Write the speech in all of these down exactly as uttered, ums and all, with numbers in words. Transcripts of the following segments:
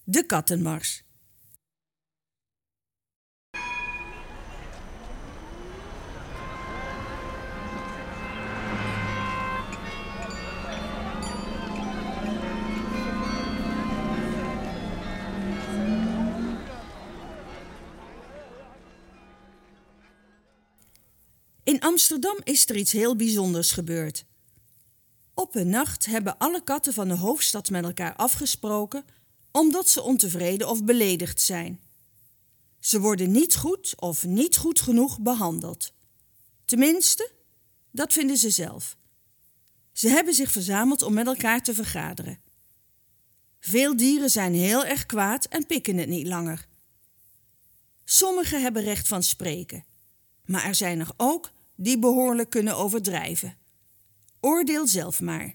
De kattenmars. In Amsterdam is er iets heel bijzonders gebeurd. Op een nacht hebben alle katten van de hoofdstad met elkaar afgesproken omdat ze ontevreden of beledigd zijn. Ze worden niet goed of niet goed genoeg behandeld. Tenminste, dat vinden ze zelf. Ze hebben zich verzameld om met elkaar te vergaderen. Veel dieren zijn heel erg kwaad en pikken het niet langer. Sommigen hebben recht van spreken, maar er zijn er ook die behoorlijk kunnen overdrijven. Oordeel zelf maar.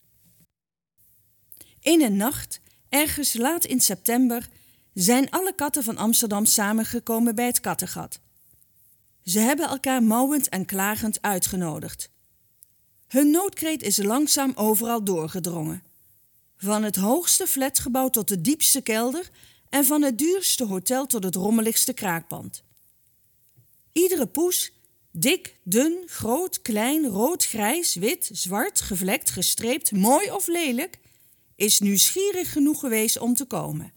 In een nacht, ergens laat in september, zijn alle katten van Amsterdam samengekomen bij het kattengat. Ze hebben elkaar mauwend en klagend uitgenodigd. Hun noodkreet is langzaam overal doorgedrongen. Van het hoogste flatgebouw tot de diepste kelder en van het duurste hotel tot het rommeligste kraakpand. Iedere poes, dik, dun, groot, klein, rood, grijs, wit, zwart, gevlekt, gestreept, mooi of lelijk, is nieuwsgierig genoeg geweest om te komen.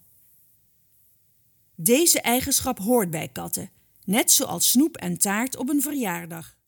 Deze eigenschap hoort bij katten, net zoals snoep en taart op een verjaardag.